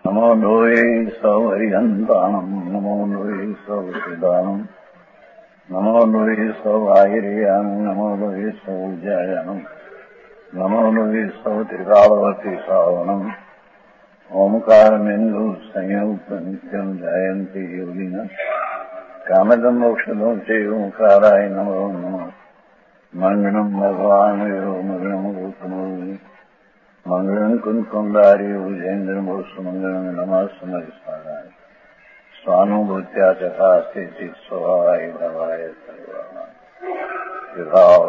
नमो लोये सौहरिहन्ताणम् नमो लोये सौहृदानम् नमो लोये सौभागिर्यानम् नमो लोये सौजायानम् नमो लोये सौत्रिकालवती सावनम् ओंकारमेन्दु संयुक्त नित्यम् जयन्ति योगिनः कामदम् मोक्षदम् च ओंकाराय नमो नमः मङ्गलम् भगवान् यो मङ्गलम् गौतमो मंगलम कुंकुंडारी उजेन्द्र मंगलम नमः समरिस्मराय स्वानुभूत्या चथा स्थिति स्वभावाय भवाय विभाव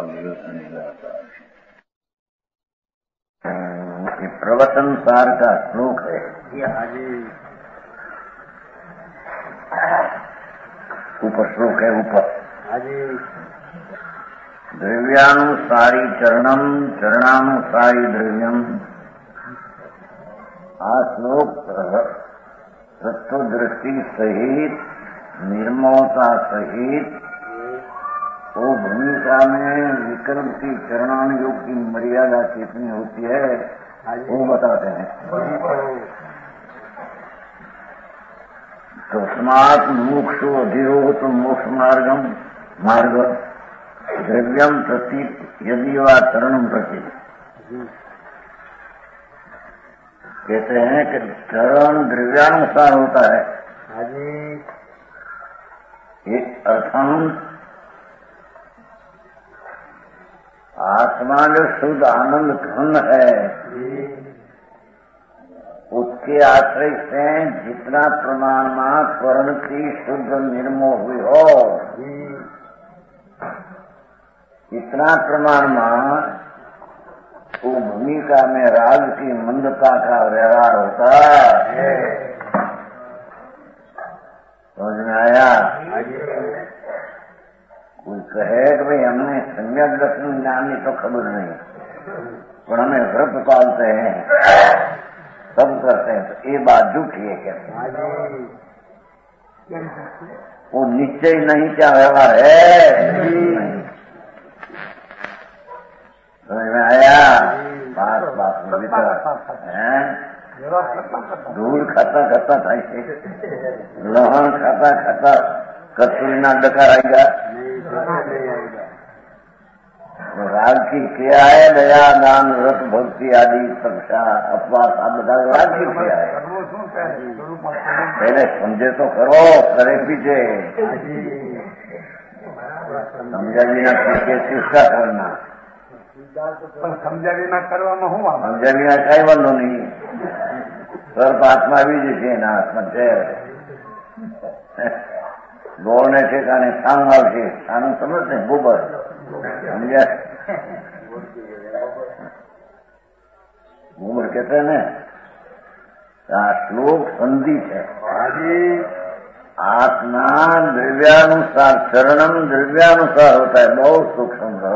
प्रवचन सार का श्लोक है। ऊपर श्लोक है ऊपर द्रव्यानुसारी चरणम चरणानुसारी द्रव्यम। आ श्लोक तत्व दृष्टि सहित निर्मलता सहित वो भूमिका में विकल्प की चरणानुयोग की मर्यादा कितनी होती है वो बताते हैं। तस्मात् मोक्षो अधिरोहत मोक्ष मार्ग द्रव्यम प्रति यदि वा चरणम प्रति। कहते हैं कि चरण द्रव्यानुसार होता है। एक अर्थम आत्मा जो शुद्ध आनंद घन है उसके आश्रय से जितना प्रमाण में परिणति शुद्ध निर्मोह हुई हो इतना प्रमाण में वो भूमिका में राग की मंदता का व्यवहार होता है। समझ में आया? कोई कहे कि भाई हमने सम्यक दर्शन ज्ञानी तो खबर नहीं पर हमें व्रत पालते हैं सब करते हैं तो ये बात झूठी है क्या? वो निश्चय नहीं क्या व्यवहार है? समझ में आया? बात में धूल खाता खाता था लोहन खाता खाता कस्तूरी ना डकार आएगा। राग की क्रिया है दया दान व्रत भक्ति आदि सबका अपवास आप बता राग की क्रिया है। पहले समझे तो करो करे पीछे समझा भी ना पीछे किसका करना समझा विना કરવામાં હું સમજ્યા વિના કઈ વાંધો નહીં। સર્પ હાથમાં આવી જશે એના હાથમાં ઝેર ગોળને ઠેકાણે સાંગ આવશે સાનું સમજશે ગોબર સમજ્યા ગોબર કહેते हैं આ શ્લોક સંધિ છે। आत्मा द्रव्यानुसार चरणम द्रव्यानुसार होता है। बहुत सूक्ष्म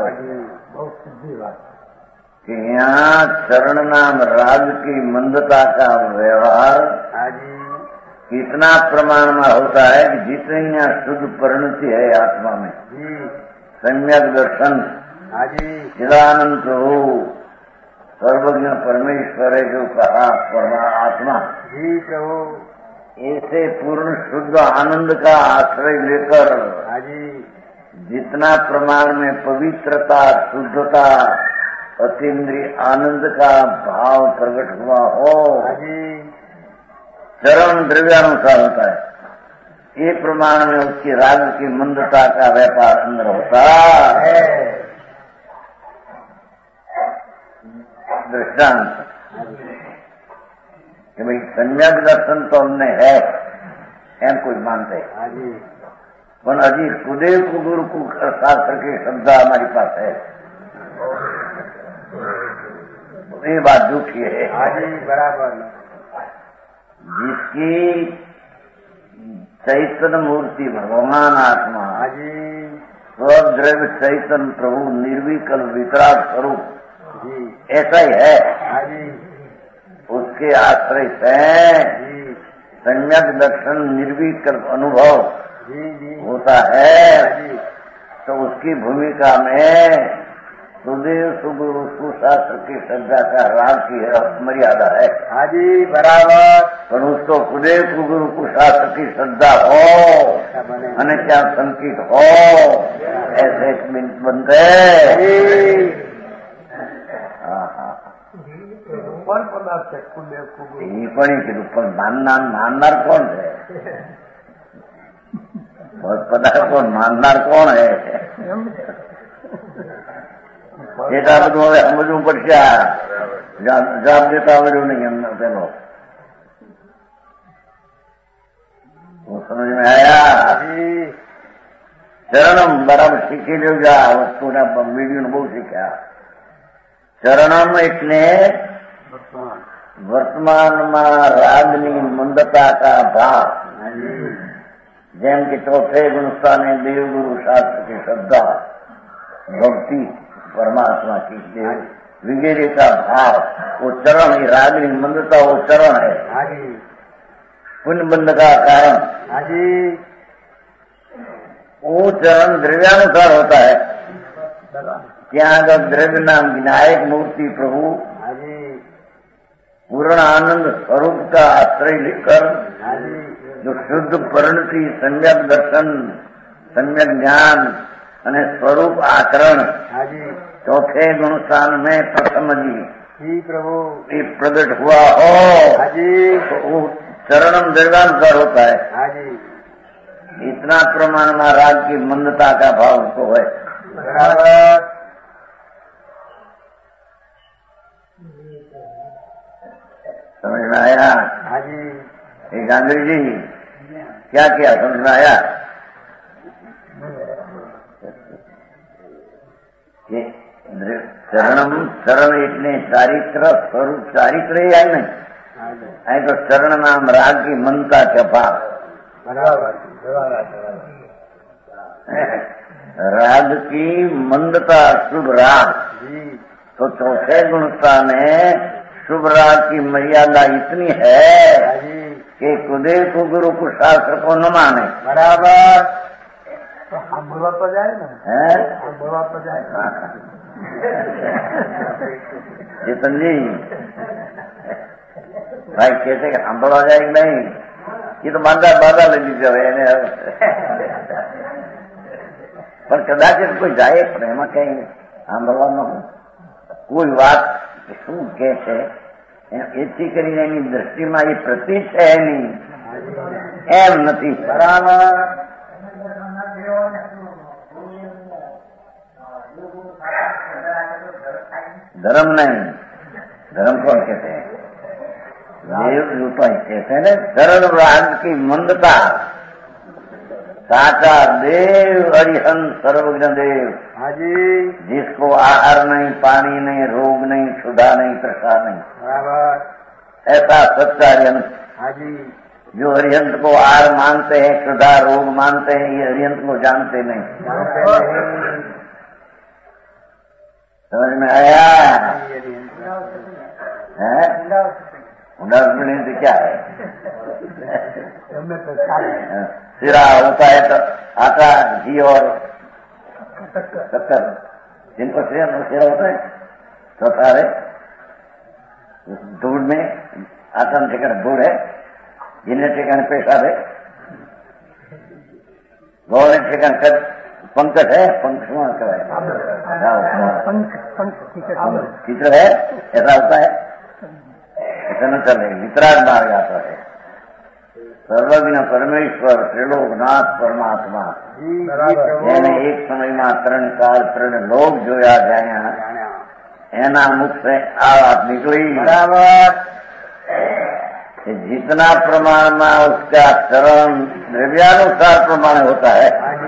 कि यहाँ चरण नाम राग की मंदता का व्यवहार कितना प्रमाण में होता है कि जितनी यहाँ शुद्ध परिणति है आत्मा में सम्यक दर्शन चिदानंद प्रभु सर्वज्ञ परमेश्वर है जो कहा आत्मा ऐसे पूर्ण शुद्ध आनंद का आश्रय लेकर जितना प्रमाण में पवित्रता शुद्धता अतीन्द्रिय आनंद का भाव प्रकट हुआ हो चरण द्रव्यानुसार होता है। ये प्रमाण में उसकी राग की मंदता का व्यापार अंदर होता है। दृष्टांत कि भाई सम्यक दर्शन तो हमने है एम कोई मानते पर अजी सुदेव को गुरु को शास्त्र की श्रद्धा हमारी पास है ये बात झूठी है। बराबर जिसकी चैतन्य मूर्ति भगवान आत्मा स्वद्रव्य चैतन्य प्रभु निर्विकल्प वितराग स्वरूप ऐसा ही है। उसके आश्रय से सम्यक दर्शन निर्विकल्प अनुभव होता है तो उसकी भूमिका में सुदेव सुगुरु सुशास्त्र की श्रद्धा का राग की मर्यादा है। हाँ जी बराबर। पर उसको सुदेव सुगुरु कुशास्त्र की श्रद्धा हो અને क्या संकित हो ऐसे एक मिनट बनते। કોણ પદાર્થ છે કુદેવ કુગુરુ? એ પણ કીધું પણ માનનાર કોણ છે? પદાર્થ કોણ માનનાર કોણ હે? એકા બધું હવે સમજવું પડશે. જવાબ દેતા આવડ્યું નહીં એમને પેલો. હું સમજ में आया? ચરણમ બરાબર શીખી લેવું. આ વસ્તુના વિડીયો બહુ શીખ્યા. ચરણમ એટલે વર્તમાનમાં રાગની મંદતા का भाव, જેમ કે ચોથે ગુણસ્થાને देवगुरु शास्त्र की श्रद्धा, भक्ति परमात्मा की वगैरह का भाव, वो चरण ही रागनी मंदता, वो चरण है पुण्य बंध का कारण। वो चरण द्रव्यानुसार होता है। क्या अगर द्रव्य नाम विनायक मूर्ति प्रभु पूर्ण आनंद स्वरूप का आश्रय लेकर जो शुद्ध परिणति, सम्यक दर्शन, सम्यक ज्ञान અને સ્વરૂપ આચરણ चौथे गुणस्थान में प्रथम जी प्रभु ये प्रकट हुआ हो तो वो चरणम द्रव्यानुसार होता है। इतना प्रमाण में राग की मंदता का भाव उसको है। समझ में आया? गांधी जी क्या किया समझ में आया? चरण इतने चारित्र स्वरूप चारित्र ही है नहीं है तो चरण नाम राग की मनता के भाव। राग की मंदता शुभ राग तो चौथे गुणता में शुभ राग की मर्यादा इतनी है कि कुदेव को गुरु को शास्त्र को न माने। बराबर। तो हम बोलवा तो जाए ना है, हम बोलवा तो जाए। चेतन जी भाई कहते कि हम बोलवा जाएगी नहीं, ये तो बाधा ले लीजिए पर कदाचित कोई जाए प्रेम कहीं हम बोलवा न हो कोई बात શું કે છે એથી કરીને એની દ્રષ્ટિમાં એ પ્રતિ છે નહીં એમ નથી। બરાબર। धर्म नहीं, धर्म कौन कहते हैं? देव रूपा कहते हैं ना। सरल राग की मंदता साचा देव हरिहंस सर्वज्ञ देव जिसको आहार नहीं, पानी नहीं, रोग नहीं, क्षुधा नहीं, तृषा नहीं, ऐसा सच्चा हरिहंस जो हरिहंस को आहार मानते हैं, क्षुधा रोग मानते हैं, ये हरिहंस को जानते नहीं। समझ में आया? उदाहरण क्या है? सिरा होता है तो आटा, घी और शक्कर, जिनको सिरा होता है तो सारे दूध में आटा ठिकाने दूध है, जिन्हें ठिकाने पेशाब है, गौर ठिकाने कर पंकज है, पंख चित्र है, ऐसा होता है। ऐसा न चले वितराग मार्ग आता है। सर्वज्ञ परमेश्वर त्रिलोकनाथ परमात्मा જેને એક સમયમાં ત્રણ કાળ ત્રણ લોક જોયા ગયા એના મુખ से आ बात निकली। बराबर। जितना प्रमाण में उसका चरण द्रव्यानुसार प्रमाण होता है,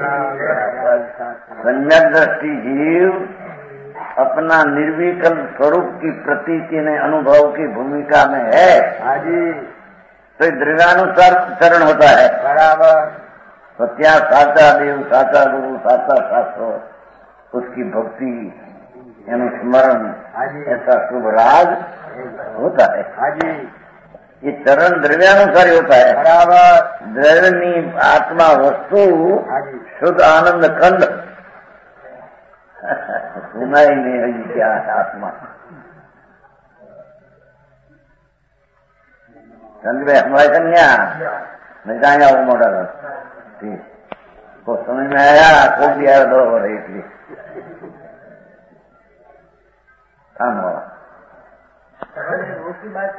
सम्यक दृष्टि जीव अपना निर्विकल्प स्वरूप की प्रतीति ने अनुभव की भूमिका में है तो द्रव्यानुसार चरण होता है। बराबर। तो क्या साचा देव, साचा गुरु, साचा शास्त्र, उसकी भक्ति यानी स्मरण, ऐसा शुभ राग होता है। ये चरण द्रव्यानुसार होता है। बराबर। द्रव्यनी आत्मा वस्तु शुद्ध आनंद खंड सुना ही नहीं है क्या है आत्मा। समझ में हमारे कन्या नहीं जाएगा वो मॉडल ठीक को समझ में आया को भी आया दो हो रही थी काम हुआ रोग की बात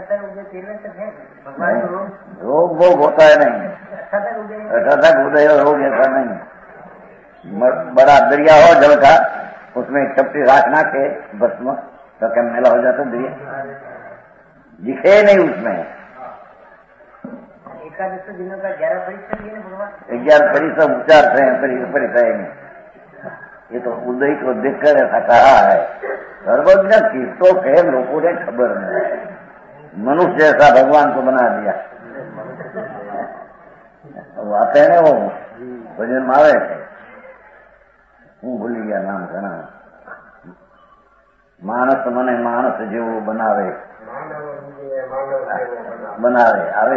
भगवान रोग भोग होता है नहीं, अचानक उदय रोग ऐसा नहीं। बड़ा दरिया हो जल का उसमें चपटी राखना के भस्म तो क्या मेला हो जाता दरिया दिखे नहीं उसमें। 11 दिनों का 11 परिश्रम है भगवान 11 परिश्रम उपचार थे परिचय में ये तो उदय को देखकर ऐसा कहा है। सर्वज्ञ किसको कहे लोगों ने खबर नहीं। मनुष्य जैसा भगवान को बना दिया। वो आते हैं वो भजन मावे हूँ भूल गया नाम का नाम मानस मने मानस जो बनावे बनावे आवे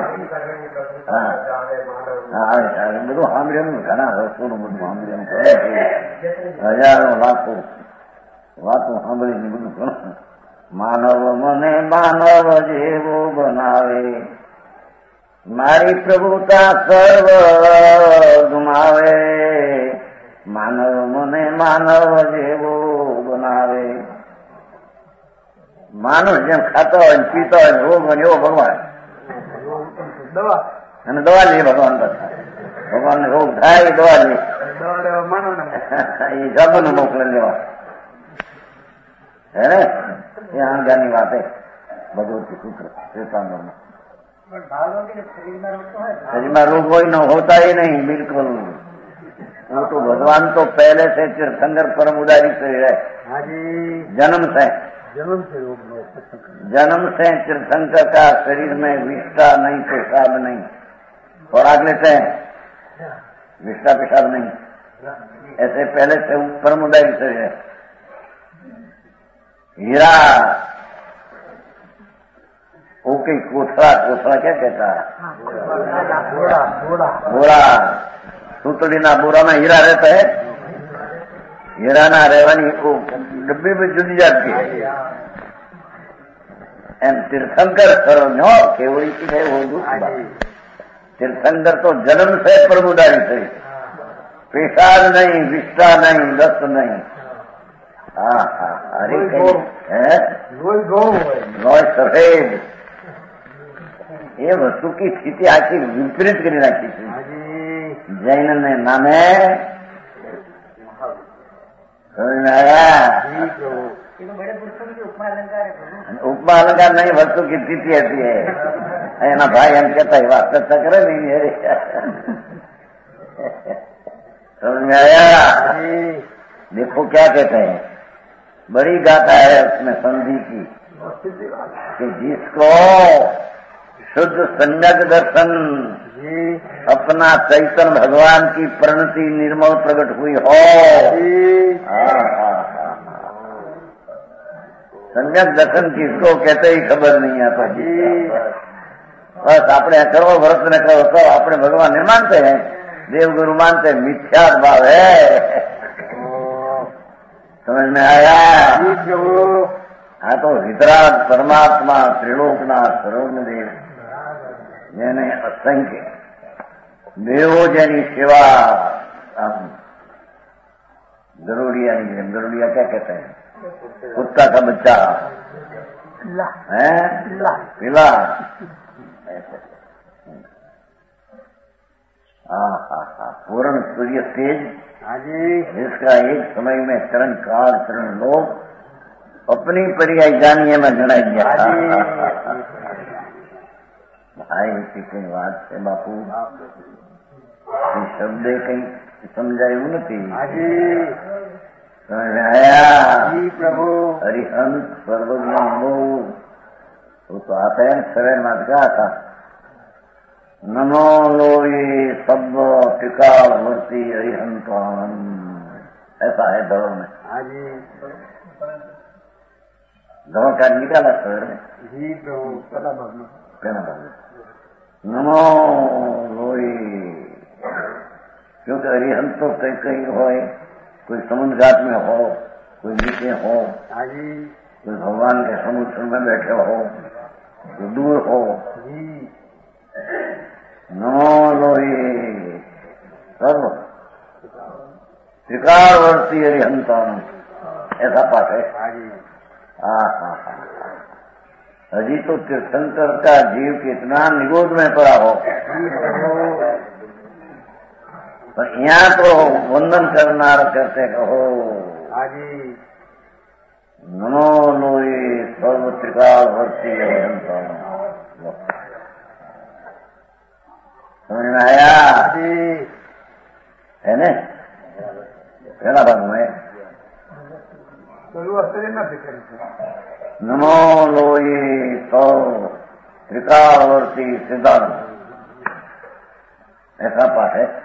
આવે બધું સાંભળ્યું ઘણા વર્ષોનું બધું સાંભળ્યું હજારો લાખો વાતો સાંભળીને બધું ઘણું માનવ મને માનવ જેવો બનાવે મારી પ્રભુતા સર્વ ગુમાવે માનવ મને માનવ જેવો બનાવે। માનવ જેમ ખાતો હોય પીતો હોય રોગ હોય એવો ભગવાન દવા અને દવા લઈએ ભગવાન પાસે ભગવાન ને રોગ થાય દવા લઈએ એ જબન મોકલે લેવા है ये आम बात है भगवती सूत्र श्वेतांबर में शरीर में रोग कोई न होता ही नहीं बिल्कुल। वो तो भगवान तो पहले से तीर्थंकर परम उदारी शरीर है जन्म से तीर्थंकर का शरीर में विष्ठा नहीं पेशाब नहीं खुराक लेते हैं विष्ठा पेशाब नहीं ऐसे पहले से परम उदारी शरीर है। हीरा ओके कोथड़ा क्या कहता है बोरा सूतड़ी ना बोरा में हीरा रहता है। हीरा ना रहवानी डब्बे में जुड़ी जाती है। एम तीर्थंकर करो नो केवड़ी की है वो दूसरी बात। तीर्थंकर तो जन्म से प्रभुदारी से पेशाब नहीं विष्ठा नहीं दस्त नहीं। अरे लोही सफेद ये वस्तु की स्थिति आखिर विपरीत કરી નાખી છે जैन ने नामे उपमा अलंकार नहीं वस्तु की स्थिति ऐसी है ना भाई हम कहता है बात चर्चा करे नहीं मेरे समझ में आया। देखो क्या कहते हैं बड़ी गाथा है उसमें संधि की कि जिसको शुद्ध सम्यक दर्शन अपना चैतन्य भगवान की प्रणति निर्मल प्रकट हुई हो सम्यक दर्शन किसको कहते ही खबर नहीं आता बस अपने करो व्रत न करो तो अपने भगवान नहीं मानते हैं देवगुरु मानते हैं मिथ्या भाव है। समझ में आया। हाँ तो वितराग परमात्मा त्रिलोकनाथ सर्वज्ञदेव જેને असंख्य દેવો જેની सेवा गरुड़िया नहीं गरुड़िया क्या कहते हैं कुत्ता का बच्चा है पिला पूर्ण सूर्य तेज जिसका एक समय में चरण काल चरण लोग अपनी पर्याय जानिए में जड़ा गया भाई की बात से बापू शब्द कहीं समझायु नहीं समझ में आया प्रभु हरिहंस सर्वज्ञ वो तो आता है सवेर मात का आता नमो लोये सब टिकाल वर्ती हरिहंतान ऐसा है दौड़ में दौड़ का निकाला सवेर में कहना नमो लोये क्योंकि हरिहंत तो कहीं कहीं हो कोई समुद्र घाट में हो कोई नीचे हो, कोई भगवान के समुद्र में बैठे हो, कोई दूर हो, नमो लोही सर्व त्रिकालवर्ती हरिहंतान, ऐसा पाठ है। अजी तो तीर्थंकर का जीव कितना निगोद में पड़ा हो, पर यहाँ तो वंदन करना करते कहो नमो लोई सर्व त्रिकालवर्ती हरिहंतान। समझ में आया है न? कहना भाग में नमो लोई सर्व त्रिकालवर्ती सिद्धांत, ऐसा पाठ है।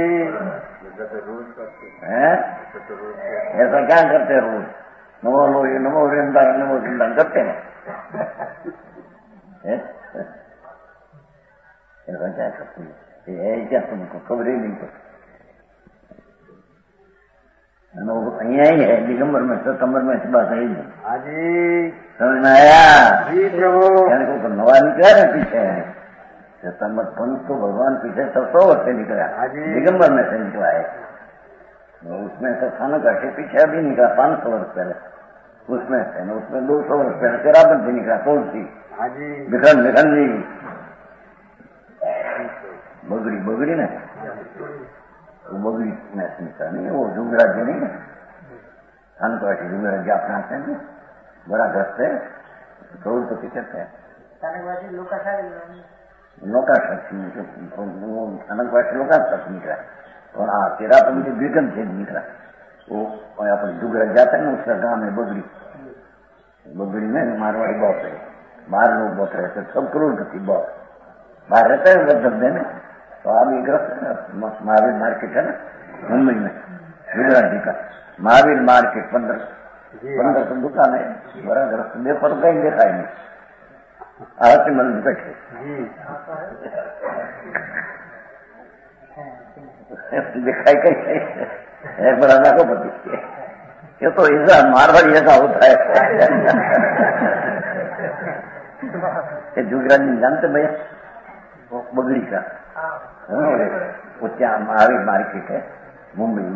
ऐसा क्या करते रोज? नमो लोई नमो वृंदावन नमो वृंदावन करते हैं। ऐसा क्या करते हैं? क्या तुमको खबर ही नहीं पड़ती? અહીંયા ही है दिगंबर में सितंबर में इस बात है ही नहीं। समझ में आया? यानी को नवा निकला ना पीछे सितंबर पंत तो भगवान पीछे 100 वर्ष से निकला, दिगंबर में से निकला है। उसमें से स्थानक के पीछे अभी निकला 500 वर्ष पहले, उसमें से न उसमें 200 वर्ष पहले तेराबन से निकला तुलसी बिखन जी बगड़ी ना वो बगड़ी में से निकला नहीं, वो जुगराज जी नहीं है स्थान को ऐसे जुगराज जी अपना आते हैं बड़ा ग्रस्त है, करोड़पति कहते हैं लोका शक्ति अनंतवासी लोका शक्ति निकला। और तेरापन के द्विगम से निकला, वो अपने जुगराज जाते हैं ना उसका गांव है बगड़ी में मारवाड़ी बहुत है, बाहर लोग बहुत रहते, सब करोड़पति बहुत बाहर रहते हैं धंधे में। तो आप ये ग्रस्त महावीर मार्केट है ना मुंबई में, जुगराज जी का महावीर मार्केट 15 तो दुकान है, बड़ा ग्रस्त देखो तो कहीं देखा ही नहीं, आरती मंदिर बैठे दिखाई कहीं है बड़ा ना को पति, ये तो ऐसा मारवाड़ी ऐसा होता है। ये जुगराज जी जानते भैया बगड़ी का वो क्या महावीर मार्केट है मुंबई में,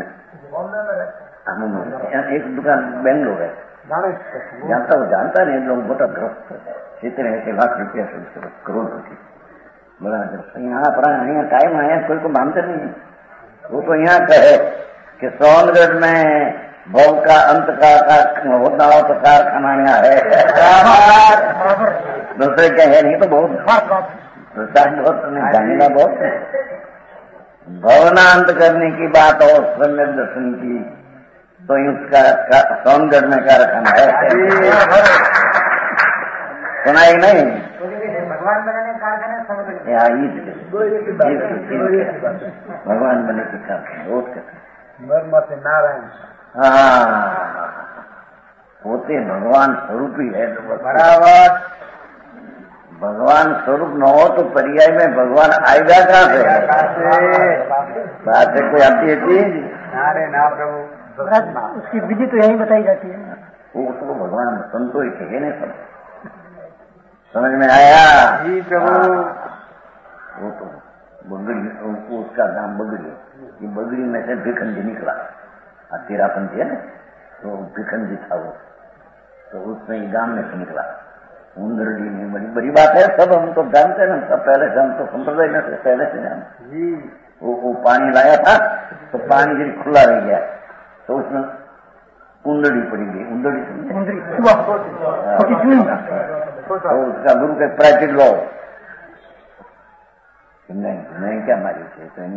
एक दुकान बेंगलोर है, जानता नहीं लोग मोटा ग्रस्त इतने ऐसे लाख रुपया से करोड़पति बड़ा ग्रस्त। यहाँ पर यहाँ टाइम आया कोई को मानते नहीं, वो तो यहाँ कहे कि सोनगढ़ में भव का अंत का होता हो तो कारखाना यहाँ है, दूसरे क्या है नहीं तो बहुत जानेगा बहुत भवनांत करने की बात और सम्यक दर्शन की तो उसका सोनगढ़ में कारखाना है, सुनाई नहीं भगवान बनाने कारखाना भगवान बने के कारखाना नारायण होते भगवान स्वरूप ही है बराबर। भगवान स्वरूप न हो तो पर्याय में भगवान आएगा कहाँ से? बात है कोई आती है चीज ना प्रभु, उसकी विधि तो यही बताई जाती है। वो तो भगवान संतो ही कहे नहीं सब समझ में आया जी प्रभु। वो तो बगड़ी उसका नाम बगड़ी, ये बगड़ी में से भिखंडी निकला, तेरापंथी है ना तो भिखंडी था वो, तो उसमें गांव में से निकला उंदरडी में। बड़ी बड़ी बात है, सब हम तो जानते हैं ना, सब पहले से हम तो संप्रदाय में से पहले से जानते। वो पानी लाया था तो पानी गिर खुला रह गया तो उसमें उंदड़ी पड़ी गई, उंदड़ी तो उसका गुरु के प्राइवेट लो नहीं क्या मारी थे तो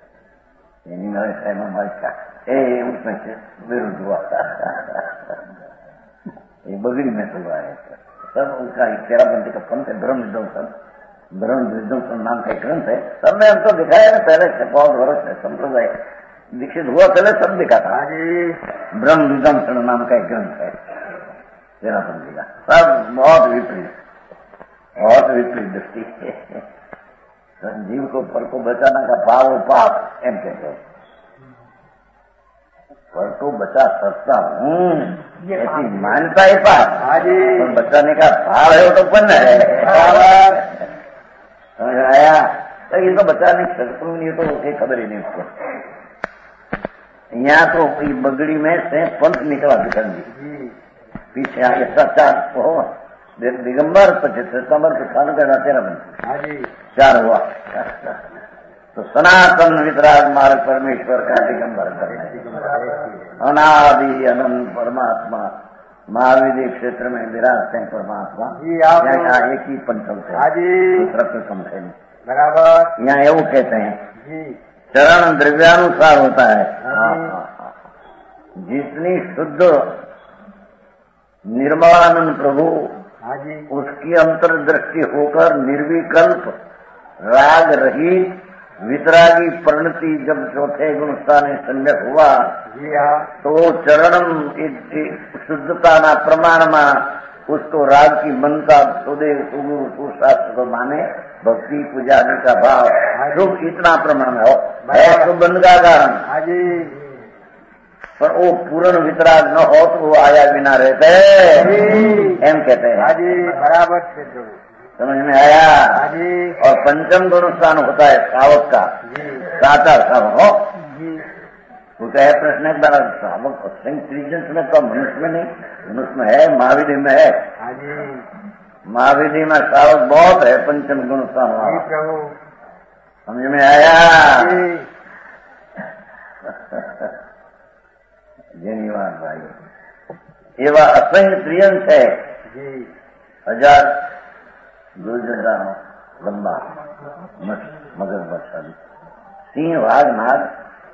उसमें से विरुद्ध हुआ ये बगड़ी में से हुआ है। सब उसका तेरापंथी का पंथ है ब्रह्म विध्वंसन नाम का ग्रंथ है, सब में हमको दिखाया ना पहले से बहुत वर्ष है संप्रदाय दीक्षित हुआ पहले सब दिखा था। ब्रह्म विध्वंसन नाम का एक ग्रंथ है तेरापंथी का, सब बहुत विपरीत दृष्टि है। जीव को फल को बचाना का पाप एम कहते हो, पर तो बचा सकता हूँ ऐसी मान्यता है पास। तो बचाने का भाव है वो तो पन है। समझ आया? तो ये तो बचा नहीं सकता, ये तो उसे खबर ही नहीं उसको। यहाँ तो बगड़ी में से पंथ निकला बिखर जी पीछे आगे सच्चा हो दिगंबर 25 सितंबर को खान का 13 बन 4 हुआ। तो सनातन वितराग मार्ग परमेश्वर का दिगंबर करना अनादि अनंत परमात्मा महावीर क्षेत्र में विराजते हैं परमात्मा। यहाँ एक ही पंचम से दूसरा तो कम है बराबर। यहाँ એવું कहते हैं चरण द्रव्यानुसार होता है। जितनी शुद्ध निर्मलानंद प्रभु उसकी अंतर्दृष्टि होकर निर्विकल्प राग रहित वितरागी परिणति जब चौथे गुण स्थाने सम्यक हुआ तो चरणम शुद्धता ना प्रमाण में उसको राग की मनता सुदेव सुगुरु सुशास्त्र को माने भक्ति पूजा आदि का भाव शुभ इतना प्रमाण हो सुबंध का कारण। पर वो पूर्ण वितराग न हो तो वो आया बिना रहते एम कहते हैं। बराबर समझ में आया? और पंचम गुण स्थान होता है सावक का साचा सावक हो। वो कहे प्रश्न एक बार सावक त्रिजंस में तो मनुष्य में नहीं, मनुष्य में है, महाविधि में है। महाविधि में सावक बहुत है। पंचम गुण स्थान समझ में आया? धन्यवाद भाई। एवं असंख्य त्रियंश है 1000 गुरुजन लंबा मगर बच्चा सिंह भाग नाग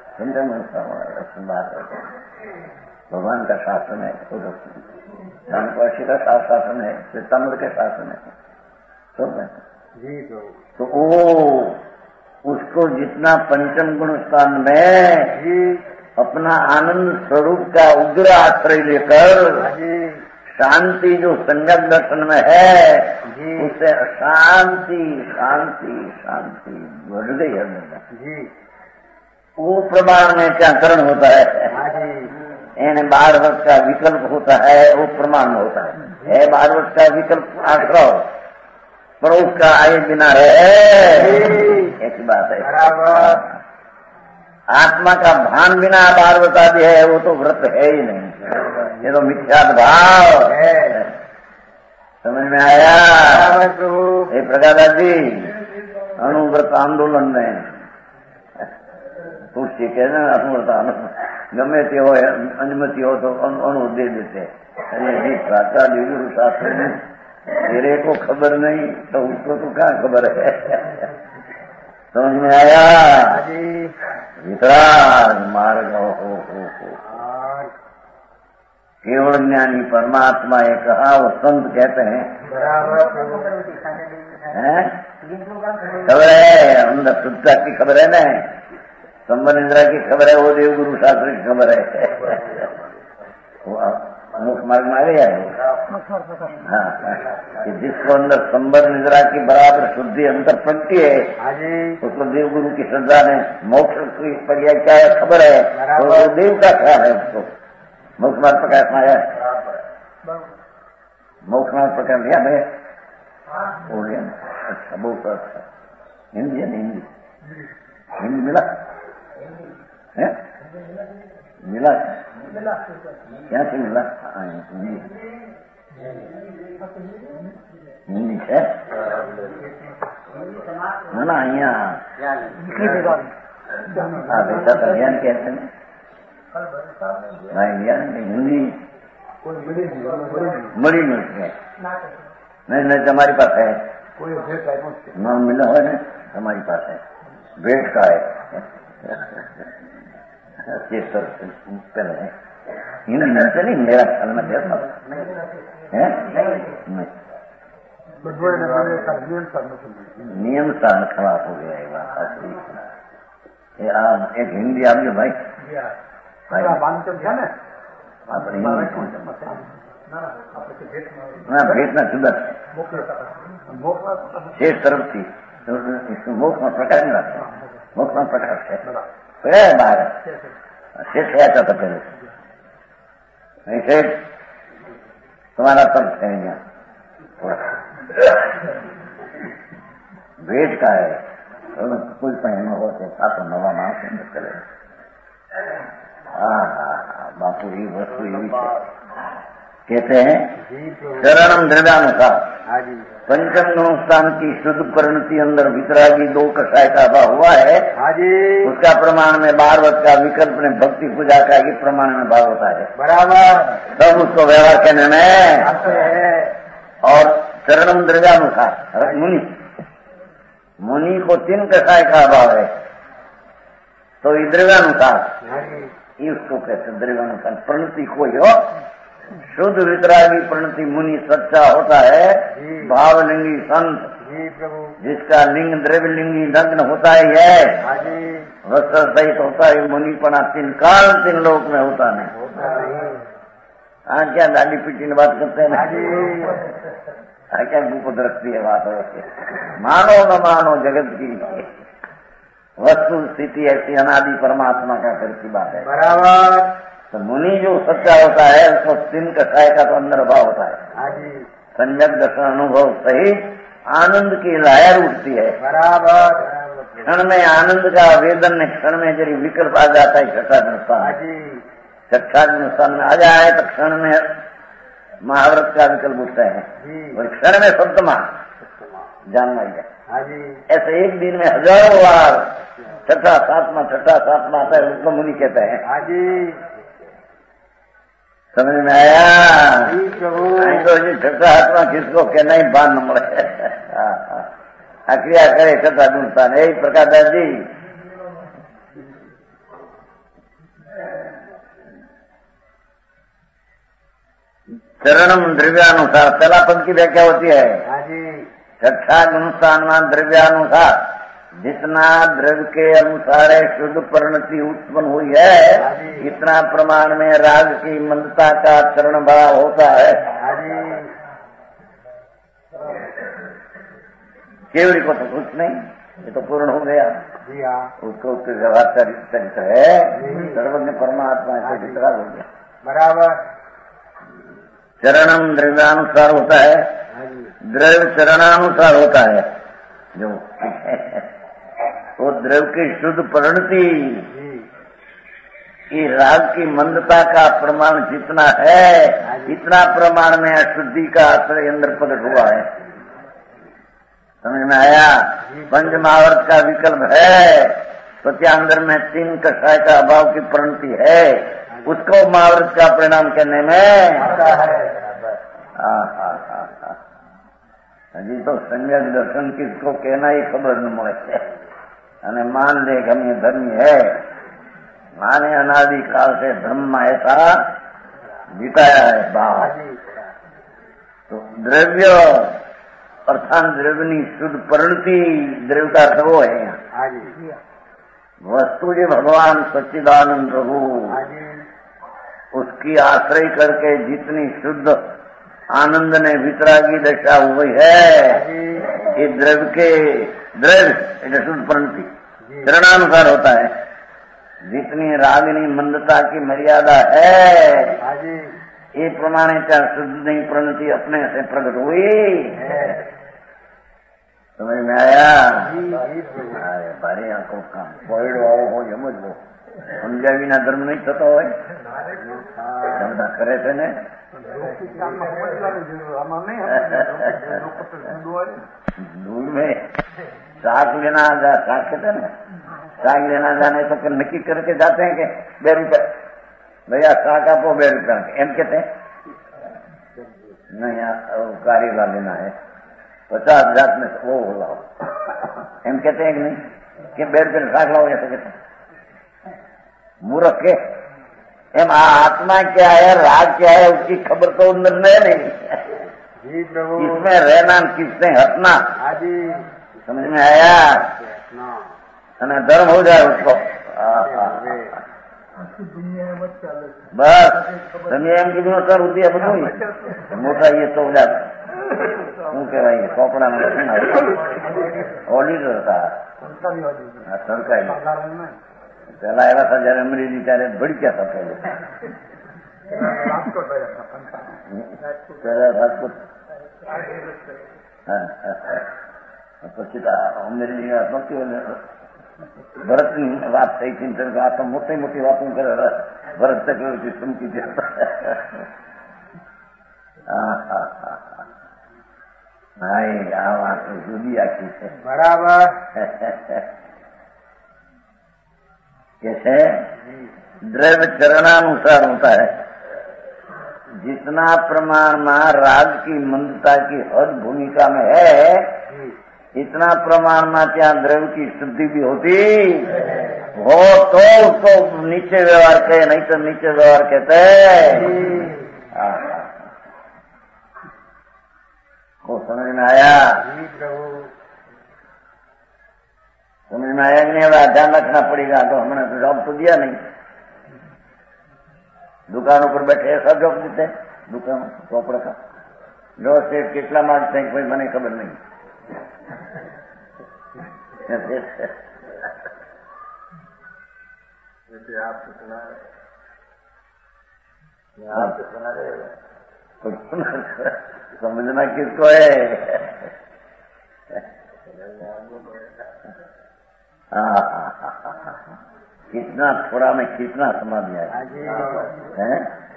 भगवान का शासन है, रामकाशी का शासन है, श्वेतांबर का शासन है। तो वो उसको जितना पंचम गुण स्थान में अपना आनंद स्वरूप का उग्र आश्रय लेकर शांति जो संगत दर्शन में है उससे शांति शांति शांति बढ़ गई है। वो प्रमाण में क्या करण होता है? यानी 12 वर्ष का विकल्प होता है, वो प्रमाण होता है 12 वर्ष का विकल्प आश्रय पर उसका आए बिना रहे एक बात है। आत्मा का भान बिना 12 बता दिया है वो तो व्रत है ही नहीं, ये तो मिथ्या भाव है। समझ में आया? ये प्रकाश जी अणुव्रत आंदोलन में पूछिए कहना अणुव्रत गमे ते हो अनुमति हो तो अणु दे देते। अरे जी प्राचा गुरु शास्त्र तेरे को खबर नहीं तो उसको तो क्या खबर है? समझ में आया? वितराग मार्ग हो केवल ज्ञानी परमात्मा ये कहा वो संत कहते हैं। खबर है अंदर शुद्धता की खबर है ना, संबंध इंद्रा की खबर है, वो देव गुरु शास्त्र की खबर है। मुख्य मार्ग में आ गया है। हाँ कि जिसको अंदर संबर निद्रा की बराबर शुद्धि अंतर पड़ती है उसको देव गुरु की श्रद्धा ने मोक्ष की पर्याय क्या है खबर है, तो देव का ख्याल है उसको। मोक्ष मार्ग प्रकाश में आया, मोक्ष मार्ग प्रकाश लिया मैं बोलिए। अच्छा बहुत अच्छा। हिंदी है? हिंदी हिंदी मिला है? मिला क्या से मिला? हिंदी है ना અહીંયા વૈસા તો જ્ઞાન कहते हैं ज्ञान हिंदी मળી नहीं नहीं तुम्हारी पास है ना मिला है ना हमारी पास है भेंट का है पहले हिंदी मिलते नहीं मेरा ख्याल में नियम साधन खराब हो गया है बात। एक हिंदी आप जो भाई अपनी ना भेंट ना जुदा शेष तरफ थी मोक्ष में प्रकाश नहीं रखता, मोक्ष में प्रकाश है बाहर सेठ आता था पहले, नहीं सेठ तुम्हारा तर्क है यहाँ भेद का है, कोई पहनो हो तो नवा मास करे। बापू ही वस्तु ही कहते हैं चरणम द्रव्यानुसार पंचम गुणस्थान की शुद्ध परिणति अंदर वितरागी 2 कषाय का अभाव हुआ है, उसका प्रमाण में बारवत का विकल्प में भक्ति पूजा का ये प्रमाण में भाव होता है। बराबर तब उसको व्यवहार कहने में। और चरणम द्रव्यानुसार मुनि को 3 कषाय का अभाव है, तो ये द्रव्यानुसार ये उसको कहते द्रव्यानुसार प्रणति कोई हो शुद्ध वितरागी प्रणति मुनि सच्चा होता है, भावलिंगी संत जिसका लिंग द्रव्य लिंगी नग्न होता ही है, वस्त्र सहित होता है, मुनिपना 3 काल 3 लोक में होता नहीं। हाँ क्या दाढ़ी पीटी बात करते हैं ना, क्या गुप्त रखती है बात होती, मानो न मानो जगत की वस्तु स्थिति ऐसी अनादि परमात्मा का घर की बात है। बराबर तो मुनि जो सच्चा होता है उसको 3 कषाय का तो अंदर भाव होता है, सम्यक दर्शन अनुभव सहित आनंद की लहर उठती है। बराबर क्षण में आनंद का वेदन में क्षण में यदि विकल्प आ जाता है छठा अनुष्ठान में आ जाए तो क्षण में महाव्रत का विकल्प उठता है और क्षण में सप्तमा जानना ही है। ऐसे एक दिन में हजारों बार छठा सातवां आता है, उसको मुनि कहते हैं। समझ में आया? तो छठा आत्मा किसको कहना ही बान नंबर है। क्रिया करे छठा गुणस्थान यही प्रकार दास जी चरणम द्रव्यानुसार पहला पद की व्याख्या होती है। छठा गुणस्थान में द्रव्यानुसार जितना द्रव्य के अनुसार शुद्ध परिणति उत्पन्न हुई है इतना प्रमाण में राग की मंदता का चरण भाव होता है। केवली को तो कुछ नहीं, ये तो पूर्ण हो गया, उसको उसके व्यवहार चरित्र है, सर्वज्ञ परमात्मा से वितरा हो गया। बराबर चरणम द्रव्यानुसार होता है, द्रव्य चरणानुसार होता है। जो वो द्रव्य की शुद्ध परिणति ये राग की मंदता का प्रमाण जितना है इतना प्रमाण में अशुद्धि का आश्रय अंदर प्रकट हुआ है। समझ में आया? पंचमावर्त का विकल्प है, प्रत्यांतर में 3 कषाय का अभाव की परिणति है, उसको महाव्रत का परिणाम कहने में आता है। जी तो सम्यक दर्शन किसको कहना ही खबर न મળે અને मान ले कि हम ये धर्मी है, माने अनादि काल से धर्म में ऐसा बिताया है बात। तो द्रव्य अर्थात द्रव्यनी शुद्ध परिणति द्रव्य का अर्थ वो है यहाँ वस्तु जो भगवान सच्चिदानंद प्रभु उसकी आश्रय करके जितनी शुद्ध आनंद ने वितरागी दशा हुई है ये द्रव्य शुद्ध परिणति चरणानुसार होता है। जितनी रागिनी मंदता की मर्यादा है ये प्रमाणे क्या शुद्ध नहीं परिणति अपने से प्रकट हुई है। समझ में आया? अरे भारी आंखों का कोयडो आવો हो એમ જ સમજ્યા વિના ધર્મ નહીં થતો હોય ધંધા કરે છે ને दूर में साग लेना साग कहते ना साग लेना जाने तो फिर नक्की करके जाते हैं कि 2 रुपए भैया साग आपको 2 रुपया एम कहते हैं नहीं कारीला लेना है 50,000 में वो लाओ एम कहते हैं कि नहीं कि 2 रुपये साग लाओ ऐसे कहते हैं मूर्ख के एम आत्मा क्या है राग क्या है उसकी खबर तो निर्णय नहीं इसमें रहना किसने हटना समझ में आया धर्म हो जाए उसको बस दुनिया की भी असर होती है બધું मोटा ये तो हो जाता શું કહેવાય ચોપડા ઓડિટર હતા સરકારી પેલા એવા હતા જયારે અમરેલી ત્યારે ભડક્યા હતા પહેલા રાજકોટ પછી અમરેલી ભરતની વાત થઈ હતી આ તો મોટી મોટી વાતો કરે ભરત ચક્રવર્તી ચમકી ગયા હા આ વાત જુદી આખી છે બરાબર कैसे द्रव्य चरणानुसार होता है। जितना प्रमाण में राग की मंदता की हद भूमिका में है इतना प्रमाण में क्या द्रव्य की शुद्धि भी होती हो तो उसको नीचे व्यवहार कहे, नहीं तो नीचे व्यवहार कहते को समझ में आया? समझ में आया कि नहीं? अब ध्यान रखना पड़ेगा। तो हमने तो जॉब तो दिया नहीं, दुकानों पर बैठे ऐसा जॉब देते दुकान ચોપડા का जो सेठ કેટલા मांगते हैं कोई મને खबर नहीं। आप सुना समझना किसको है? कितना थोड़ा में कितना समझ है?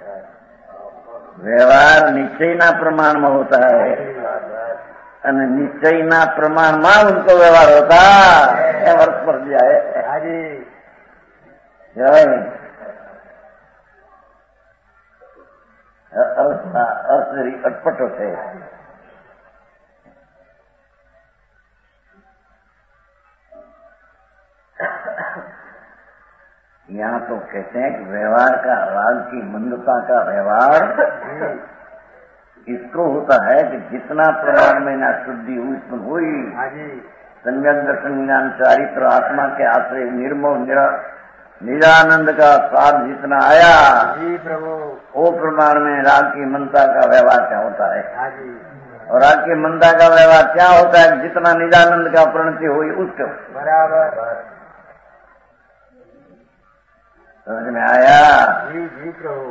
व्यवहार निश्चयना प्रमाण में होता है અને નિશ્ચયના પ્રમાણમાં ઉનકો વ્યવહાર होता है। वर्ष पर जाए अर्थ अटपट होते यहाँ तो कहते हैं कि व्यवहार का राग की मंदता का व्यवहार इसको होता है कि जितना प्रमाण में ना शुद्धि हुई उत्पन्न हुई सम्यक दर्शन ज्ञान चारित्र आत्मा के आश्रय निर्मोह निरानंद का स्वाद जितना आया वो प्रमाण में राग की मंदता का व्यवहार क्या होता है। और राग की मंदता का व्यवहार क्या होता है? जितना निरानंद का प्रणति हुई उसको बराबर समझ में आया? जी प्रभु।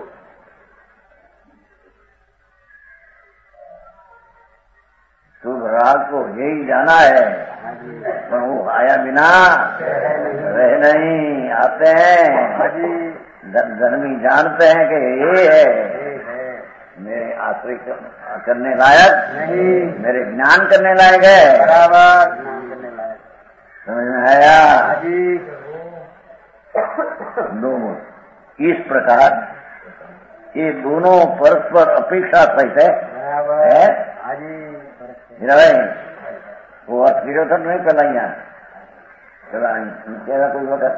शुभ राग को यही जाना है पर वो आया बिना रह नहीं आते हैं। धर्मी जानते हैं कि ये है मेरे आश्रय करने लायक नहीं, मेरे ज्ञान करने लायक है बराबर समझ में आया? दोनों इस प्रकार ये दोनों परस्पर अपेक्षा सहित है। वो अर्थ विरोधन नहीं फैलाइया तेरा कोई वक्त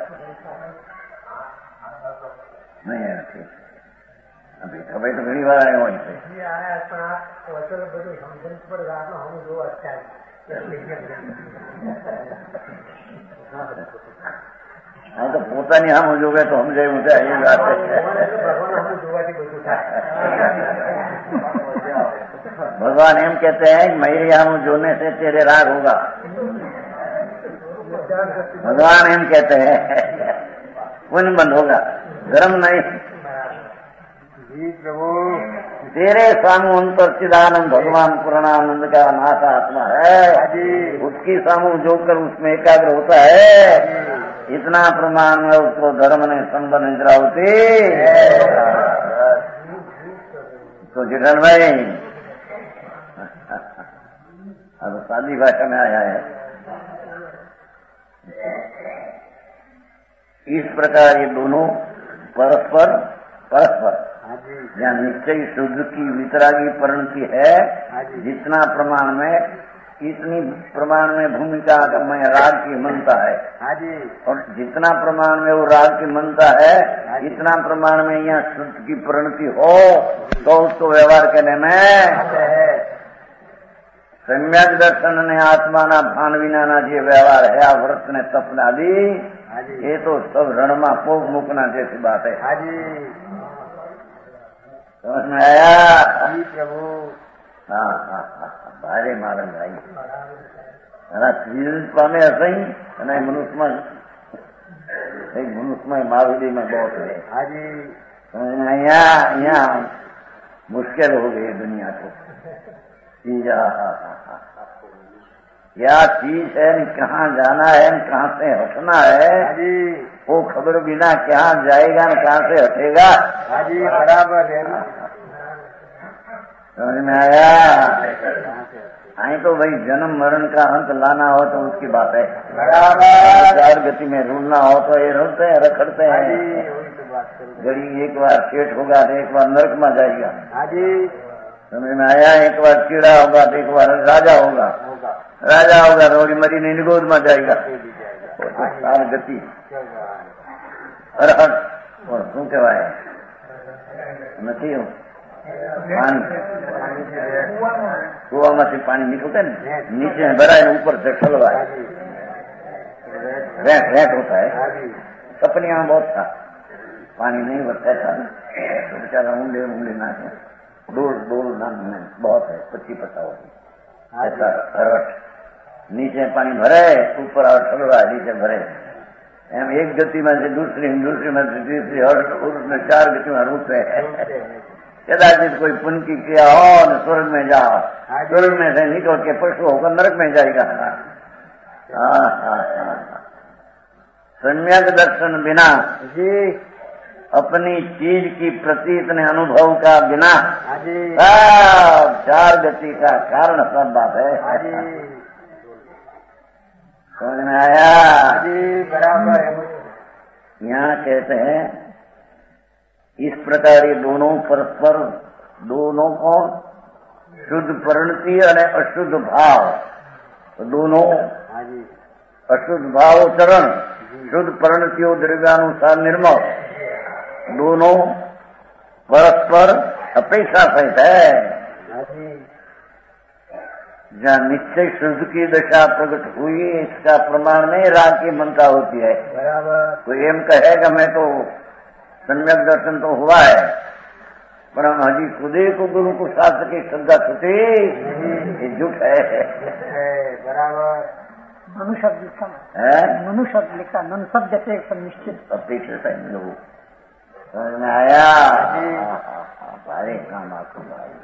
नहीं है। अभी खबर तो घनी बार आए वहीं से हाँ तो पोता नहीं हम जो गए तो हम जाए मुझे ये बात है। भगवान एम कहते हैं मेरे यहाँ जोने से तेरे राग होगा। भगवान एम कहते हैं पुण्य बंद होगा धर्म नहीं। प्रभु तेरे सामू अंतर चिदानंद भगवान पूर्णानंद का नाथ आत्मा है। उसकी सामू जोकर उसमें एकाग्र होता है इतना प्रमाण में उसको धर्म ने संबंध निद्रा होती। तो जिधर भाई अब सादी भाषा में आया है। इस प्रकार ये दोनों परस्पर जहाँ निश्चय शुद्ध की वितरागी परिणति है जितना प्रमाण में इतनी प्रमाण में भूमिका में राग की मनता है और जितना प्रमाण में वो राग की मनता है इतना प्रमाण में यहाँ शुद्ध की परिणति हो तो उसको व्यवहार करने में सम्यक दर्शन ने आत्मा ना भान विना ना जो व्यवहार है आ व्रत ने तपना आदि ये तो सब रणमा पोग मुकना जैसी बात है। समझ में आया? प्रभु हाँ भारे मारण भाई सीरीज पामे हसई मनुष्य में एक मनुष्य में महावीर में बहुत है। हाँ जी। यहाँ मुश्किल हो गई दुनिया को। क्या चीज है, कहाँ जाना है, कहाँ से हटना है, वो खबर बिना कहाँ जाएगा न कहाँ से हटेगा। हाँ जी, बराबर है। समझ में आया? आई तो भाई जन्म मरण का अंत लाना हो तो उसकी बात है। बराबर। चार गति में ढूंढना हो तो ये रोते हैं, रखड़ते हैं। गड़ी एक बार सेठ होगा तो एक बार नरक में जाएगा। हाँ जी, समझ में आया? एक बार कीड़ा होगा तो एक बार राजा होगा। राजा होगा तो मरी नहीं निगोद में जाएगा। चार गति अरहट और शू कहेवाय નથી पानी कुआમાંથી पानी निकलता है, नीचे भरा है, ऊपर से ठलवा है, रेट होता है। सपनिया में बहुत था, पानी नहीं बरता था तो बेचारा ऊंडे नाचे डोल बहुत है, 25-50 होती ऐसा रट। नीचे पानी भरे, ऊपर और ठलवा है, नीचे भरे। एम एक गति में से दूसरी में से तीसरी और उसमें 4 गति में रूप है। कदाचित कोई पुण्य की किया हो और स्वर्ग में जाओ, स्वर्ग में से निकल के पशु होकर नरक में जाएगा। सम्यक दर्शन बिना जी, अपनी चीज की प्रतीत ने अनुभव का बिना जी, 4 गति का कारण सब बात है। समझ में आया? जी, बराबर है। यहाँ कहते हैं इस प्रकार ये दोनों परस्पर, दोनों को शुद्ध परिणति और अशुद्ध भाव, दोनों अशुद्ध भाव चरण, शुद्ध परिणति द्रव्यानुसार निर्मल, दोनों परस्पर अपेक्षा सहित है। जहाँ निश्चय शुद्ध की दशा प्रकट हुई, इसका प्रमाण नहीं राग की मनता होती है। कोई एम कहेगा मैं तो सम्यक दर्शन तो हुआ है, पर हम हजी खुदे को गुरु को शास्त्र की श्रद्धा छुटे, ये झूठ है। बराबर। मनुष्य लिखा है, मनुष्य लिखा मन शब्द से निश्चित अपेक्षा है लोग। समझ में आया? सारे काम आपको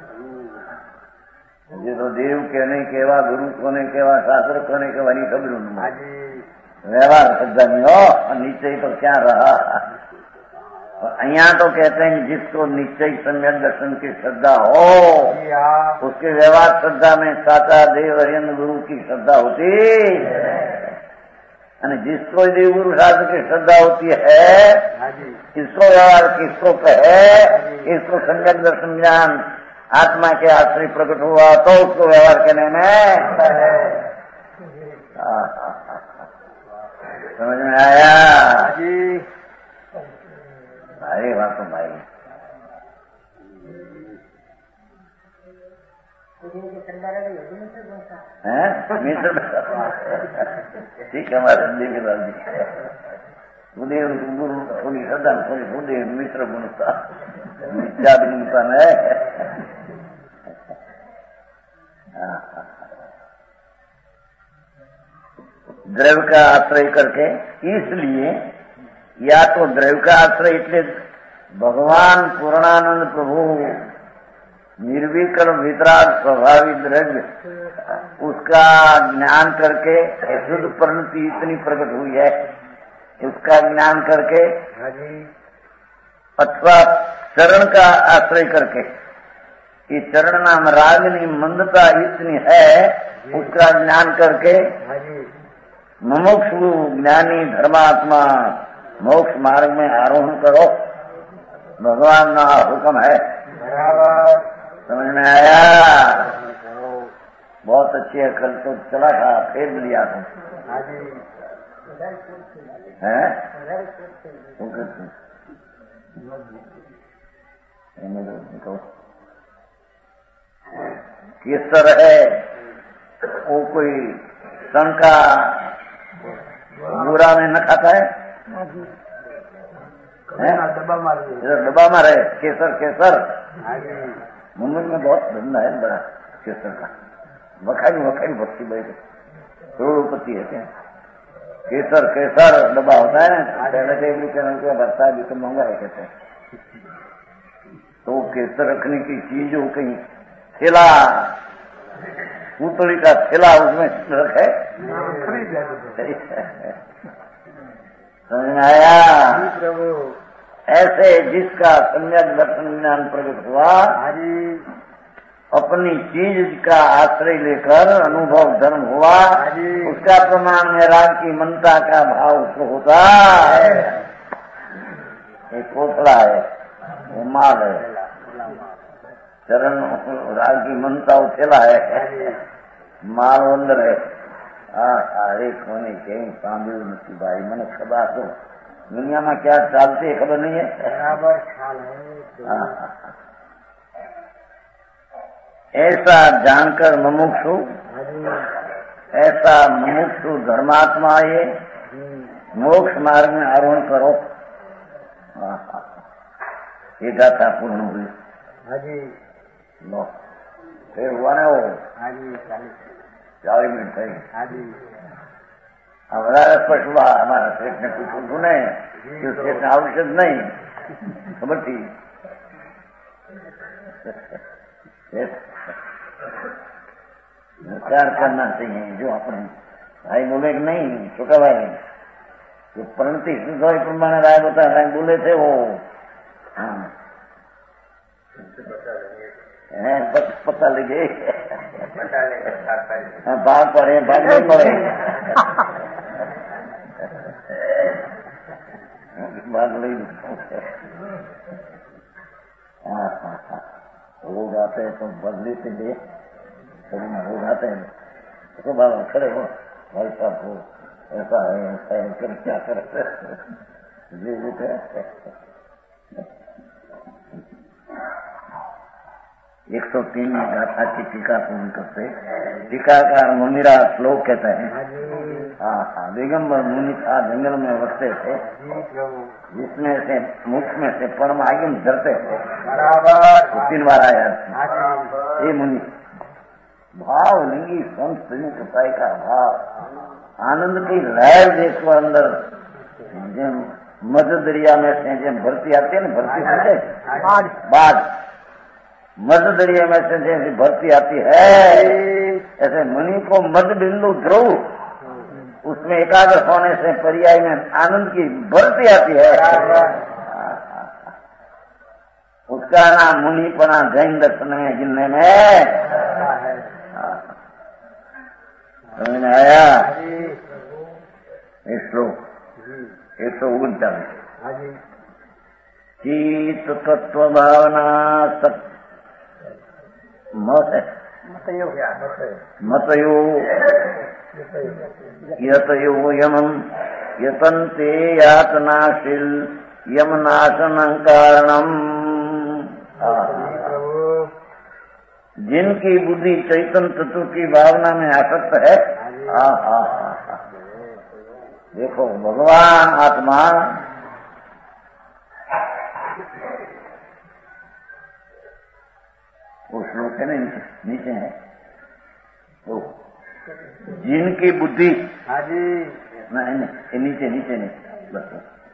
ये तो देव कहने केवा, गुरु कोने केवा, शास्त्र कोने केवा नहीं खबर व्यवहार शब्द नहीं हो, और नीचे ही तो क्या रहा। यहाँ तो कहते हैं जिसको निश्चय सम्यक दर्शन की श्रद्धा हो, उसके व्यवहार श्रद्धा में साचा देव हरियन गुरु की श्रद्धा होती, और जिसको देव गुरु शास्त्र की श्रद्धा होती है, इसको व्यवहार किसको कहे, इसको सम्यक दर्शन ज्ञान आत्मा के आश्रय प्रकट हुआ तो उसको व्यवहार करने में समझ में आया? अरे बात तो भाई है मित्र ठीक है, हमारे देवी लाल जी उदय गुरु थोड़ी श्रद्धा थोड़ी उदय मित्र गुणता मिथ्या गुणता है। द्रव्य का आश्रय करके, इसलिए या तो द्रव्य का आश्रय इसलिए भगवान पूर्णानंद प्रभु निर्विकल्प वितराग स्वभावी द्रव्य उसका ज्ञान करके शुद्ध परिणति इतनी प्रकट हुई है, उसका ज्ञान करके अथवा चरण का आश्रय करके कि चरण नाम रागनी मंदता इतनी है, उसका ज्ञान करके मुमुक्षु ज्ञानी धर्मात्मा मोक्ष मार्ग में आरोहण करो, भगवान का हुक्म है। समझ में आया? बहुत अच्छी है, कल तो चला था फेर लिया था है केसर है, वो कोई शंका बुरा में न खाता है, डब्बा में रहे केसर मुंबई में बहुत धंधा है बड़ा केसर का, वखाई भक्ति बैठे करोड़पति है क्या, केसर केसर डब्बा होता है ना, पहले से 1 रुपया का भरता है, जितना महंगा है कहते हैं। तो केसर रखने की चीज हो, कहीं थैला, पुतली का थैला उसमें रखे, समझ में आया? ऐसे जिसका सम्यक दर्शन ज्ञान प्रकट हुआ, अपनी चीज का आश्रय लेकर अनुभव धर्म हुआ, उसका प्रमाण में राग की मनता का भाव उसको होता है। एक कोथड़ा है, वो माल है, चरण राग की मनता उछेला है, माल अंदर है। एक होने के सांभळ्યું નથી भाई, मैंने खबर तो दुनिया में क्या चालती है खबर नहीं है। बराबर ख्याल है। ऐसा जानकर मुमुक्षु, ऐसा मुमुक्षु धर्मात्मा ये मोक्ष मार्ग में आरोहण करो। ये गाथा पूर्ण हुई। लो फिर हुआ ना वो 40 मिनट થઈ। વધારે સ્પષ્ટ हुआ। हमारा सेठ ने कुछ सुने, सेठ ने आवश्यक नहीं खबर थी। विचार करना चाहिए, जो अपने भाई बोले कि नहीं छोटा भाई, जो प्रणति सिद्ध हो प्रमाण राय बता राय बोले थे वो, हाँ पता लगे भाग पड़े भाग नहीं पड़े भाग नहीं। लोग आते हैं तो बदली से लिए लोग आते हैं तो बाबा खड़े हो, भाई साहब हो ऐसा है कर क्या करते जी उठे। 103 में गाथा की टीका पूर्ण करते टीकाकार मुनिरा श्लोक कहते हैं। हाँ दिगंबर मुनि था, जंगल में बसते थे, जिसमें से मुख में से परमागम धरते थे। 3 बार आया ये मुनि भाव लिंगी संत कसाई का भाव आनंद की लहर देखो अंदर, जेम मध्य दरिया में से जेम भरती आती है ना, भरती समझे बाढ़, मध्य दरिया में से जैसी भरती आती है, ऐसे मुनि को मध्य बिंदु ध्रुव, उसमें एकाग्र होने से पर्याय में आनंद की भरती आती है। उसका नाम मुनिपना जैन दर्शन में गिनने में। समझ में आया? श्लोक 139 चित्त तत्व भावना मतयो यतयो यमं यतन्ते यातनाशील यमनाशनं कारणम। जिनकी बुद्धि चैतन्य तत्व की भावना में आसक्त है, देखो भगवान आत्मा वो श्लोक है ना नीचे है, तो जिनकी बुद्धि नहीं नीचे नहीं बस,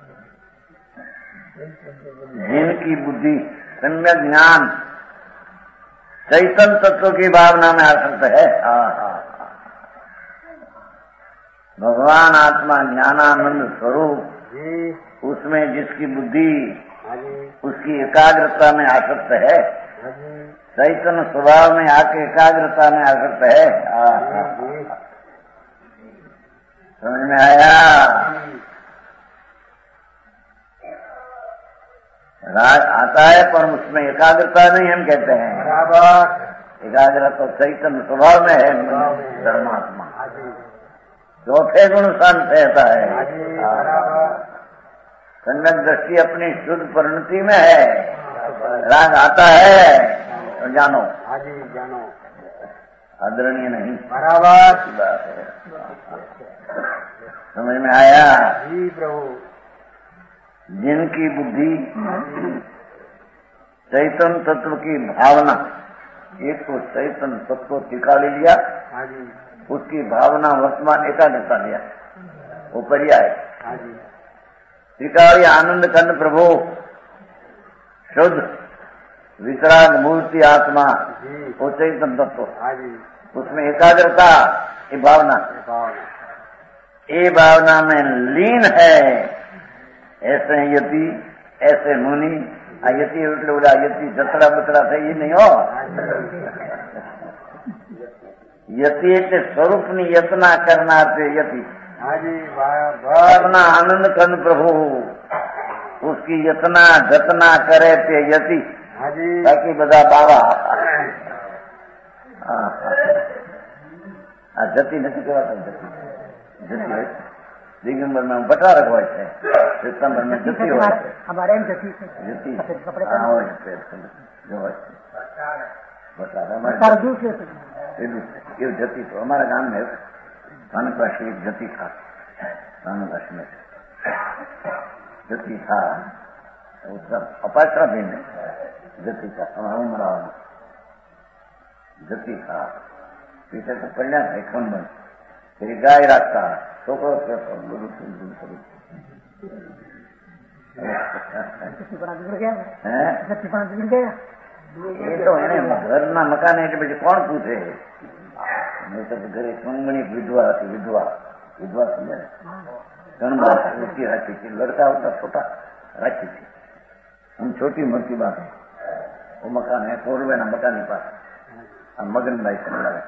जिनकी बुद्धि सम्यक ज्ञान चैतन्य तत्व की भावना में आसक्त है, भगवान आत्मा ज्ञानानंद स्वरूप, उसमें जिसकी बुद्धि उसकी एकाग्रता में आसक्त है, चैतन्य स्वभाव में आके एकाग्रता में आसक्त है। समझ में आया? राग आता है पर उसमें एकाग्रता नहीं हम कहते हैं। एकाग्रता तो चैतन्य स्वभाव में है धर्मात्मा। चौथे गुण शांत रहता है। सम्यक दृष्टि अपनी शुद्ध परिणति में है। राग आता है तो जानो आदरणीय नहीं, बराबर की बात है। समझ में आया? जी प्रभु। जिनकी बुद्धि चैतन्य तत्व की भावना, एक तो चैतन्य तत्व टीका ले लिया, उसकी भावना वर्तमान एकाग्रता लिया, वो पर्याय। त्रिकाली आनंद खंड प्रभु शुद्ध वितराग मूर्ति आत्मा वो चैतन्य तत्व, उसमें एकाग्रता ये भावना, ये भावना में लीन है। ऐसे यति, ऐसे मुनि, यति એટલે ઓલા यति જતરા બતરા થઈ એ નહીં હો। यति એટલે સ્વરૂપની યતના કરનાર છે यति। अपना आनंद खंड प्रभु उसकी यतना जतना करे ते यति, बाकी બધા બાવા। આ જતિ નથી કહેવાતા, જતિ હોય દિગંબર में बटारक હોય છે, સિતંબર में જતિ હોય છે। हमारे में जति जति हाँ હોય છે, जो હોય છે बटारक दूसरे ये जति। तो हमारे गांव में भानुकाशी एक जति था, भानुकाशी में जति था, उसका अपात्रा भी नहीं जति का हमारा जति था। पीछे तो पढ़ना था एक बन, फिर गाय रखता छोकरो ये तो घर ना मकान है कि कौन पूछे। नहीं तो घरे कंगणी विधवा थी, विधवा विधवा समझे गणबा उसकी रखी थी, लड़का होता छोटा रखी थी। हम छोटी मोटी बात है, वो मकान है 4 रुपये ना मकान के पास, हम मगन भाई से लगा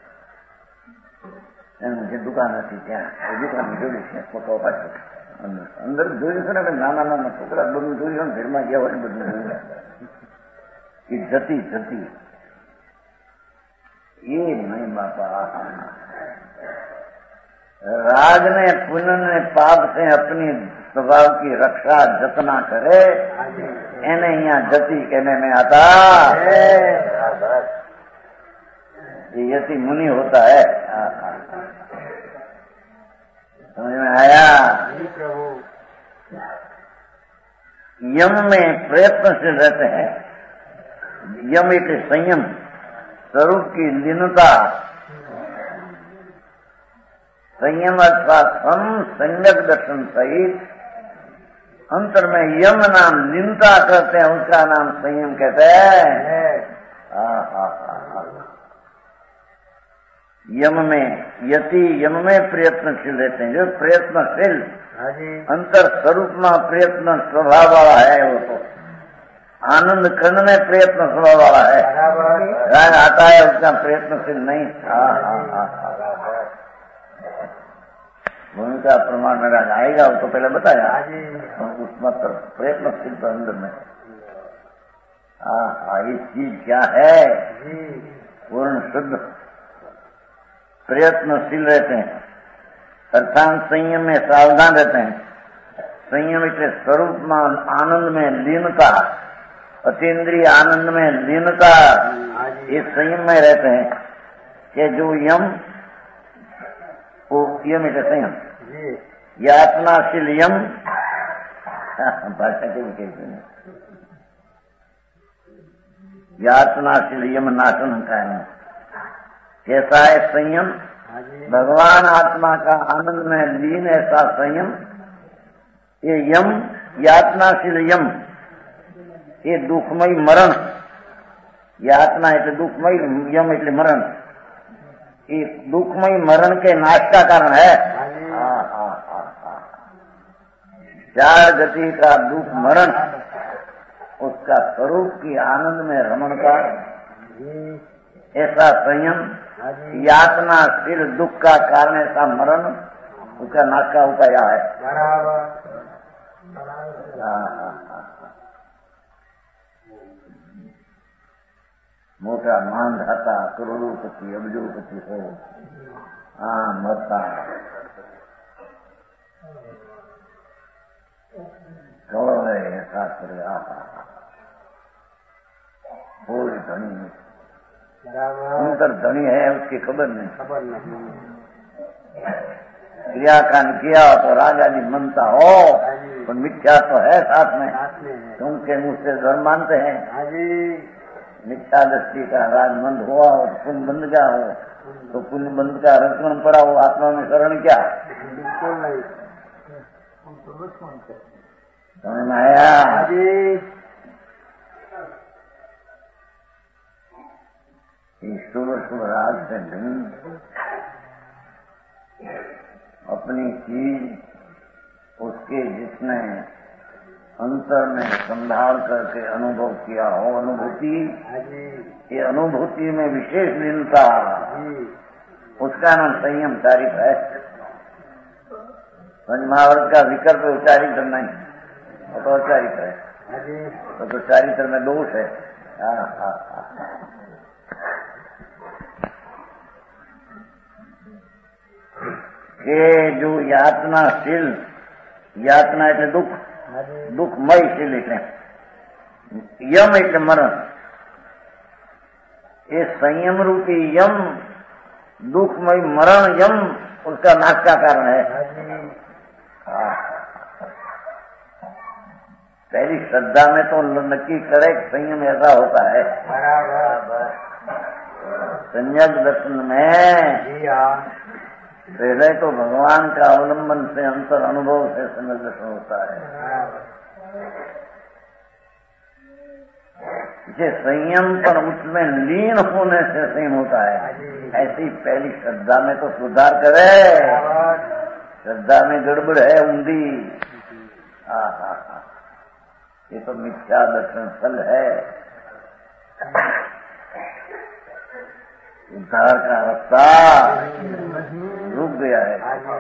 मुझे दुकान थी त्या दुकान जोड़ी છે ફોટો પાછો અંદર જોયું છે ને નાના નાના છોકરા બધું જોયું ને ઘરમાં ગયા હોય બધું જોયું એ જતી જતી ये नहीं बापा। राज ने पुण्य ने पाप से अपनी स्वभाव की रक्षा जतना करे एने यहाँ जति कहने में आता ये यति मुनि होता है। समझ में आया? यम में प्रयत्नशील रहते हैं। यम एक संयम, स्वरूप की लीनता, संयम अर्थात सम संयक दर्शन सहित अंतर में यम नाम लीनता करते हैं, उसका नाम संयम कहते हैं। यम में यति यम में प्रयत्नशील रहते हैं। जो प्रयत्नशील अंतर स्वरूप में प्रयत्न स्वभाव वाला है, वो तो आनंद खंड में प्रयत्न स्वभाव वाला है। राग आता है उसका प्रयत्नशील नहीं। भूमिका प्रमाण में राग आएगा, वो तो पहले बताया। उसमें प्रयत्नशील तो अंदर में ये चीज क्या है? पूर्ण शुद्ध प्रयत्नशील रहते हैं, अर्थात संयम में सावधान रहते हैं। संयम के स्वरूप में आनंद में लीनता, अतीन्द्रिय आनंद में लीनता, ये संयम में रहते हैं। कि जो यम वो यम है संयम, यातनाशील यम भाषा के भी कहते हैं। यातनाशील यम नाशन का है। कैसा है संयम? भगवान आत्मा का आनंद में लीन ऐसा संयम। ये यम यातनाशील यम, ये दुखमय मरण। यातना એટલે दुखमय, यम એટલે मरण। ये दुखमय मरण के नाश का कारण है। 4 गति का दुख मरण, उसका स्वरूप की आनंद में रमण का ऐसा संयम। यातनाशील दुख का कारण ऐसा मरण, उसका नाश का उपाय है। मोटा मान धाता करोड़ोपति अब्जोपति हो, मरता कौन है ऐसा करे। कोई धनी अंतर धनी है उसकी खबर नहीं। क्रियाकांड किया तो राजा जी मनता हो, तो मिथ्या तो है साथ में। तुमके मुँह से धर्म मानते हैं। मिथ्या दृष्टि का राजमंद हुआ हो, पुण्य बंध गया हो, तो पुण्य बंध का रक्षण पड़ा हो, आत्मा में शरण क्या बिल्कुल नहीं, हम तो दुश्मन थे। समझ में आया जी। शुभ शुभ राज से नहीं, अपनी चीज उसके जिसने अंतर में संभाल करके अनुभव किया हो, अनुभूति, ये अनुभूति में विशेष लीनता, उसका नाम संयम चारित्र है। पंचमहावर्त का विकल्प उच्चारित्र नहीं, वो तो अचारित्र है, तो चारित्र में दोष है। કે જો યાતનાશીલ, યાતના એટલે દુઃખ, દુઃખમયશીલ એટલે यम એટલે મરણ, ये संयम रूपी यम, दुखमय मरण यम उसका नाश का कारण है। पहली श्रद्धा में तो नक्की करे संयम ऐसा होता है। संयम दर्शन में पहले तो भगवान का अवलंबन से अंतर अनुभव से संयम दर्शन होता है। इसे संयम पर उसमें लीन होने से संयम होता है। ऐसी पहली श्रद्धा में तो सुधार करे, श्रद्धा में गड़बड़ है ऊंधी। ये तो मिथ्या दर्शन फल है, उद्धार का रास्ता रुक गया है।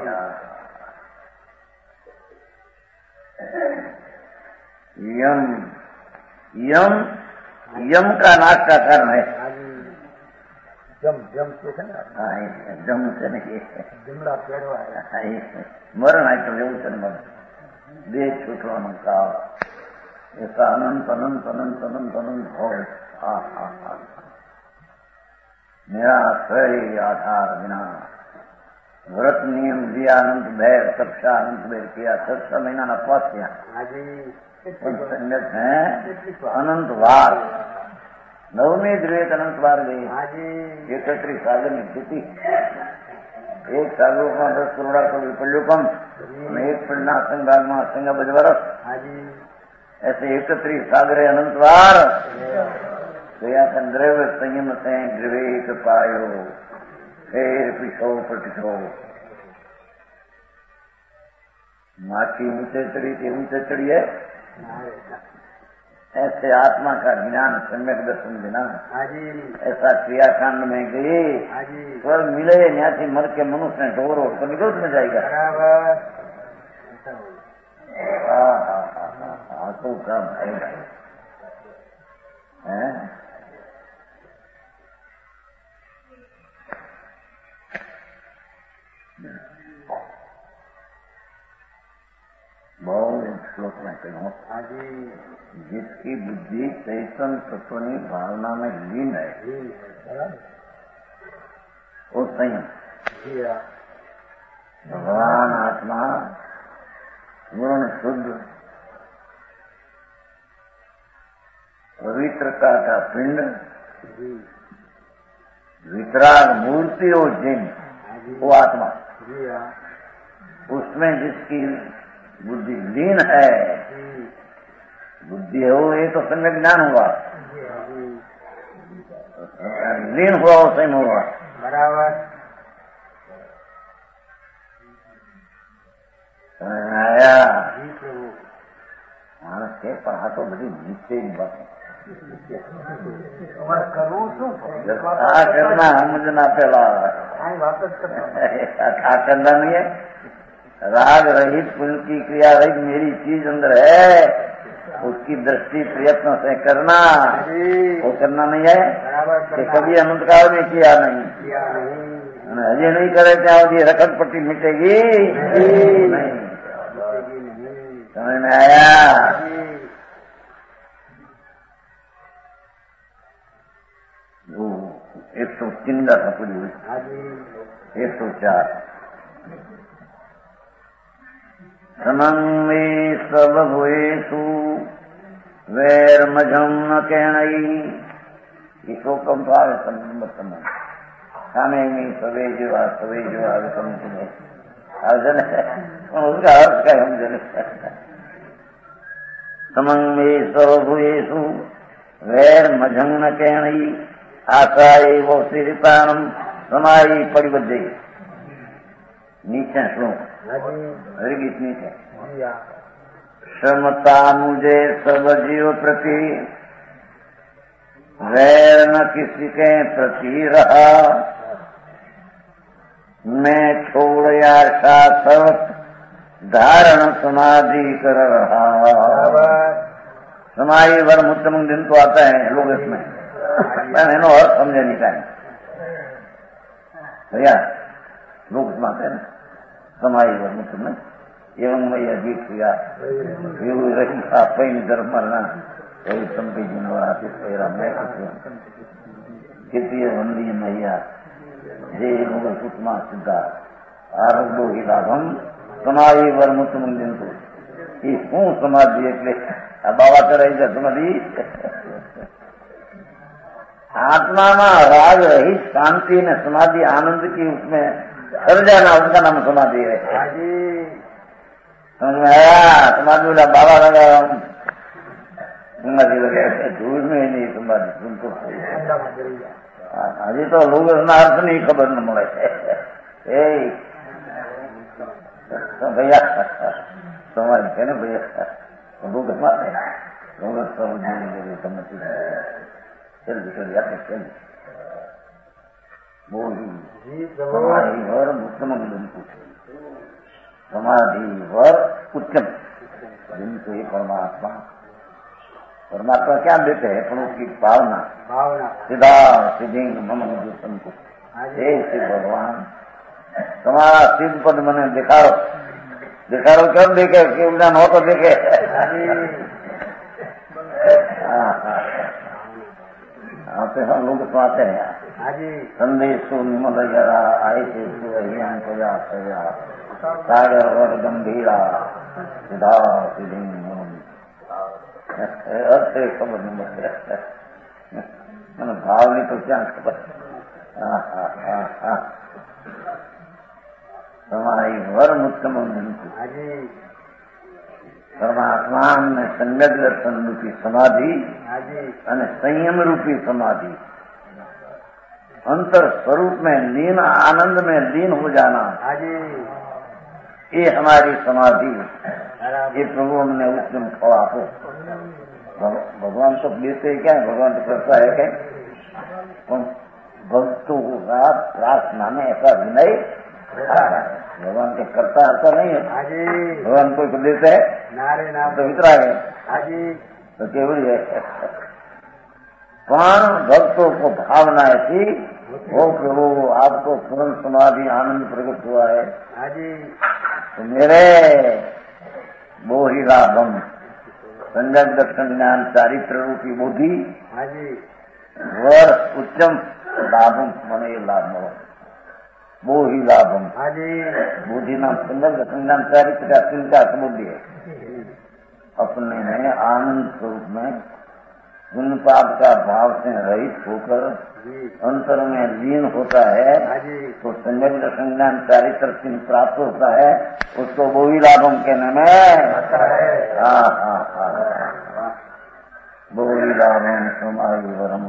यम यम यम का नाश का कारण है। जम जम से जम से नहीं, जुमला पेड़वा है, मरण है तो जब मरण देह छूटवा का ऐसा अनंत अनंत अनंत अनंत अनंत हो। मेरा आश्रय आधार बिना व्रत नियम दिया, अनंत भैर तपसा अनंत भैर किया, 6 महीना नपवास किया, संगत है अनंत बार, नवमी द्वेत अनंत बार गई, 31 सागर में स्थिति, एक सागरों 10 करोड़ा को विपल्योपम, एक पिंडा संगाग में संगा बजवरस, ऐसे 31 सागरे अनंत बार गया। द्रव्य संयम से द्रवेक पायो, फिर पिछो पटिछो। माछी ऊंचे चढ़ी थी, ऊंचे चढ़ी है, ऐसे आत्मा का ज्ञान सम्यक दर्शन बिना ऐसा क्रियाकांड में गई, स्वर्ग मिले न्यासी मर के मनुष्य ने ढोर और तो निरोध में जाएगा। आंखों का भय है। बहुत श्लोक में कहूँ, जिसकी बुद्धि चैतन्य तत्वनी भावना में लीन है वो संयम, भगवान आत्मा पूर्ण शुद्ध पवित्रता का पिंड, वितराग मूर्ति हो जिन, वो आत्मा, उसमें जिसकी बुद्धि लीन है, बुद्धि है वो, ये तो सम्यक ज्ञान हुआ, लीन हुआ वो संयम हुआ। बराबर आया मानस के पढ़ा तो बड़ी नीचे बात है। करूँ करना समझना पहला करना नहीं है। राग रहित पुल की क्रिया रहित मेरी चीज अंदर है, उसकी दृष्टि प्रयत्न से करना, वो करना नहीं है कि कभी अनंत काल में किया नहीं, अजय नहीं करे क्या होगी, रकम पट्टी मिटेगी नहीं। समझ में आया? वो 103 था पूरी हुई, 104 समन्वे सर्वभूतेषु वैरमजम न कहणई, ये शोकम तो आगे संबंध समय में सवे जीवा विषम तुम्हें जने उसका अर्थ क्या हम जने समंग में सर्वभूयेषु वैर मझंग न कहणी आशाए वो श्रीतानम समाई परिबद्धे नीचे श्लोक गीत नीचे समता मुझे सब जीव प्रति वैर न किसी के प्रति रहा मैं छोड़ आशा सब धारण समाधि कर रहा। समाई वर मुत्तम दिन तो आता है लोग इसमें मैंने और समझे नहीं पाए भैया लोग इसमें आते हैं ना समाई वर मुत्तम में एवं मैया जीत किया रही पैन दर मरना वही संपी जिनवाती पैरा मैं कितनी वंदी मैया जे लोग सुषमा सिद्धा आरोग्य ही लाभम समाई वर मुत्तम दिन तो ये हूँ समाधि એટલે બાબા કરાઈ છે સમાધિ आत्मा में राग रहित शांति ने समाधि आनंद की उसमें कर जाना उसका नाम समाधि है। समझ में आया? समाधि वाला बाबा लगा समाधि लगे दूर में नहीं समाधि सुन तो अभी तो लोग अपना अर्थ नहीं खबर न મળે भैया समझ है ना भैया लोग समझ चल चल समाधि वर उत्तम बिंदु समाधि वर उत्तम बिंदु ये परमात्मा परमात्मा क्या देते हैं पर उसकी भावना सीधा सिद्धि मम दूषण को हे भगवान तुम्हारा सिद्ध पद मैंने दिखाओ क्यों देखे कि उन्हें हो तो देखे आते हम लोग तो आते हैं संदेश निमल जरा आए थे प्रजा प्रजा सागर वर गंभीरा सिधा सिद्धि अर्थ खबर नहीं मैंने भाव नहीं तो क्या खबर समाई वर उत्तम परमात्मा ने संगत दर्शन रूपी समाधि અને संयम रूपी समाधि अंतर स्वरूप में लीन आनंद में लीन हो जाना ये हमारी समाधि ये प्रभु हमने उत्तम फल आपो भगवान तो देते क्या है भगवान तो करता है क्या भक्तों का प्रार्थना में ऐसा विनय भगवान के करता ऐसा नहीं है भगवान को देते है तो वितरा है तो केवल है कौन भक्तों को भावना ऐसी वो प्रभु आपको पूर्ण समाधि आनंद प्रकट हुआ है तो मेरे वो ही लाभम संजय दर्शन ज्ञान चारित्र रूपी बुद्धि वर उच्चम लाभम मने लाभ वो ही लाभम बुद्धि नाम संजय दर्शन ज्ञान चारित्र का चिंता बुद्धि है अपने में आनंद स्वरूप में गुण पाप का भाव से रहित होकर अंतर में लीन होता है तो संजय दर्शन ज्ञान चारित्र चिन्ह प्राप्त होता है उसको वो ही लाभम कहने में वो ही लाभम समाधि वरम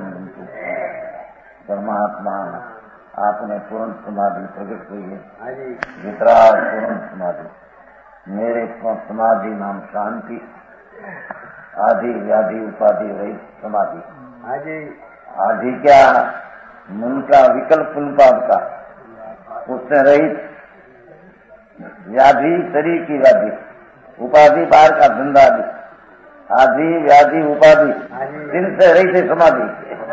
परमात्मा आपने पूर्ण समाधि प्रकट हुई है वितराग पूर्ण समाधि मेरे समाधि नाम शांति आदि व्याधि उपाधि रहित समाधि आदि क्या मन का विकल्प पुनपाप का उससे रहित व्याधि शरीर की व्याधि उपाधि बाहर का धंधा आदि व्याधि उपाधि जिनसे रहित है समाधि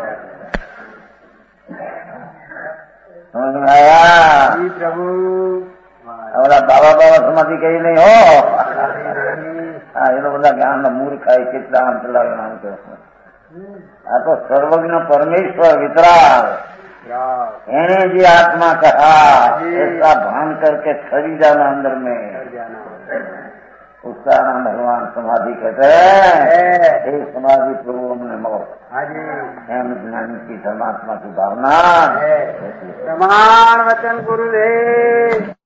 समझ में आया प्रभु हमारा बाबा समाधि कहीं नहीं हो ये तो बोला ज्ञान मूर्ख है कितना हम चला नाम के तो सर्वज्ञ परमेश्वर वितराग एने जी आत्मा कहा ऐसा भान करके खरी जाना अंदर में उसका नाम भगवान समाधि कहते हैं। एक समाधि प्रभु हमने मौत ज्ञान की धर्मात्मा की भावना प्रमाण वचन गुरुदेव।